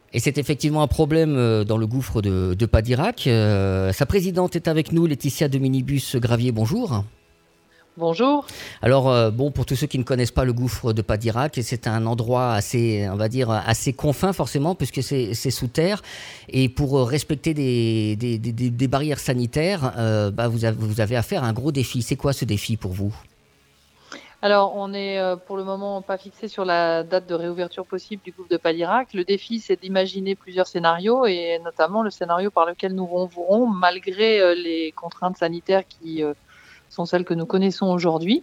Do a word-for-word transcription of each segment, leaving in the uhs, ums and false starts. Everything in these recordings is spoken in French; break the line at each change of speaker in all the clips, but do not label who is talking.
Et c'est effectivement un problème euh, dans le gouffre de, de Padirac. Euh, sa présidente est avec nous, Laetitia de Minibus Gravier, bonjour.
Bonjour.
Alors, euh, bon, pour tous ceux qui ne connaissent pas le gouffre de Padirac, c'est un endroit assez, on va dire, assez confin forcément, puisque c'est, c'est sous terre. Et pour respecter des, des, des, des barrières sanitaires, euh, bah, vous, avez, vous avez affaire à un gros défi. C'est quoi ce défi pour vous ?
Alors, on est euh, pour le moment pas fixé sur la date de réouverture possible du gouffre de Padirac. Le défi, c'est d'imaginer plusieurs scénarios et notamment le scénario par lequel nous renvourons malgré euh, les contraintes sanitaires qui euh, sont celles que nous connaissons aujourd'hui.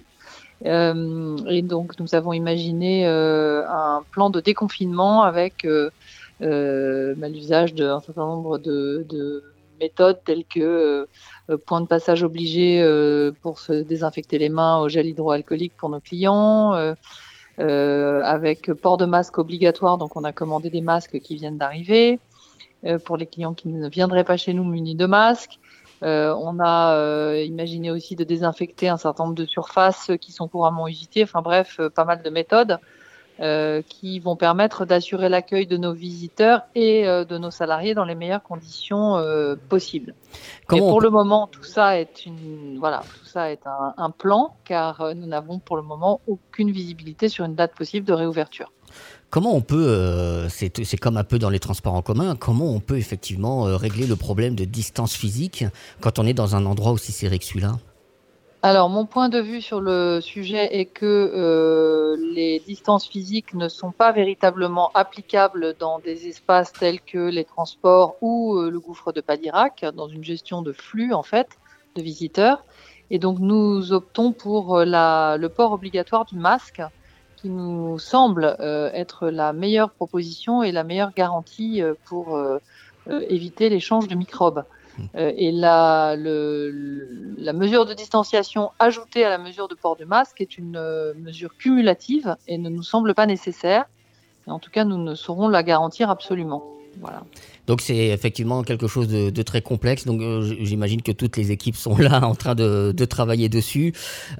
Euh, et donc, nous avons imaginé euh, un plan de déconfinement avec euh, euh, bah, l'usage d'un certain nombre de, de méthodes telles que euh, point de passage obligé euh, pour se désinfecter les mains au gel hydroalcoolique pour nos clients, euh, euh, avec port de masque obligatoire. Donc, on a commandé des masques qui viennent d'arriver euh, pour les clients qui ne viendraient pas chez nous munis de masques. Euh, on a euh, imaginé aussi de désinfecter un certain nombre de surfaces qui sont couramment usitées. Enfin bref, euh, pas mal de méthodes euh, qui vont permettre d'assurer l'accueil de nos visiteurs et euh, de nos salariés dans les meilleures conditions euh, possibles. Mais
Comment on
pour
peut...
le moment, tout ça est une voilà, tout ça est un, un plan car euh, nous n'avons pour le moment aucune visibilité sur une date possible de réouverture.
Comment on peut, euh, c'est, c'est comme un peu dans les transports en commun, comment on peut effectivement euh, régler le problème de distance physique quand on est dans un endroit aussi serré que celui-là ?
Alors, mon point de vue sur le sujet est que euh, les distances physiques ne sont pas véritablement applicables dans des espaces tels que les transports ou euh, le gouffre de Padirac, dans une gestion de flux, en fait, de visiteurs. Et donc, nous optons pour la, le port obligatoire du masque, qui nous semble euh, être la meilleure proposition et la meilleure garantie euh, pour euh, euh, éviter l'échange de microbes. Euh, et la, le, la mesure de distanciation ajoutée à la mesure de port du masque est une euh, mesure cumulative et ne nous semble pas nécessaire. Et en tout cas, nous ne saurons la garantir absolument. Voilà.
Donc c'est effectivement quelque chose de, de très complexe. Donc euh, j'imagine que toutes les équipes sont là en train de, de travailler dessus.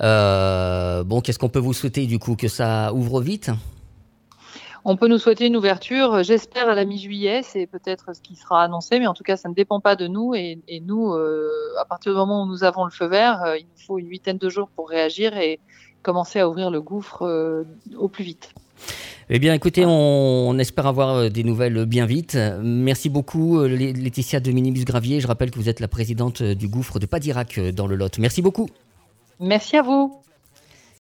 Euh, bon, qu'est-ce qu'on peut vous souhaiter du coup ? Que ça ouvre vite ?
On peut nous souhaiter une ouverture, j'espère à la mi-juillet, c'est peut-être ce qui sera annoncé, mais en tout cas, ça ne dépend pas de nous. Et, et nous, euh, à partir du moment où nous avons le feu vert, euh, il nous faut une huitaine de jours pour réagir et commencer à ouvrir le gouffre euh, au plus vite.
Eh bien, écoutez, on, on espère avoir des nouvelles bien vite. Merci beaucoup, Laetitia de Minibus Gravier. Je rappelle que vous êtes la présidente du gouffre de Padirac dans le Lot. Merci beaucoup.
Merci à vous.